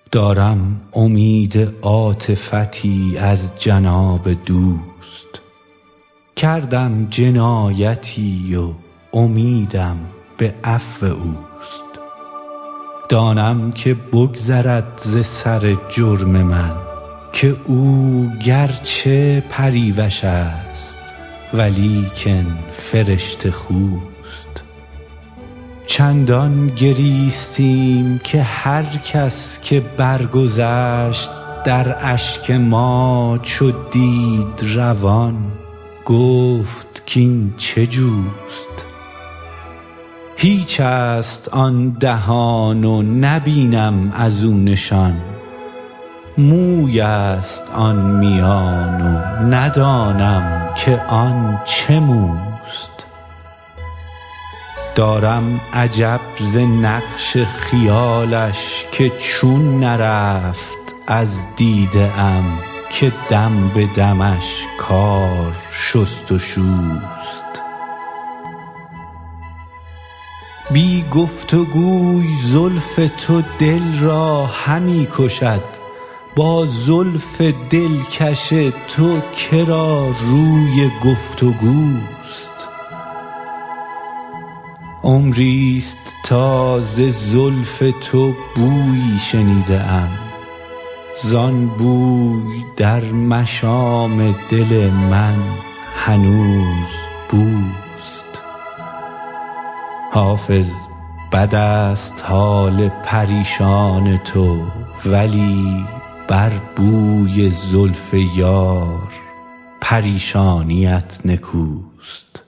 دارم امید عاطفتی از جناب دوست. کردم جنایتی و امیدم به عفو اوست. دانم که بگذرد ز سر جرم من، که او گرچه پریوش است ولیکن فرشته خوست. چندان گریستیم که هر کس که برگذشت در اشک ما چو دید روان، گفت کاین چه جوست. هیچ است آن دهان و نبینم از او نشان، موی است آن میان و ندانم که آن چه موست. دارم عجب ز نقش خیالش که چون نرفت از دیده ام، که دم به دمش کار شست و شوست. بی گفت و گوی زلف تو دل را همی کشد، با زلف دلکش تو که را روی گفت و گوست. عمریست تا ز زلف تو بویی شنیده ام، زان بوی در مشام دل من هنوز بوست. حافظ بد است حال پریشان تو، ولی بر بوی زلف یار پریشانیت نکوست.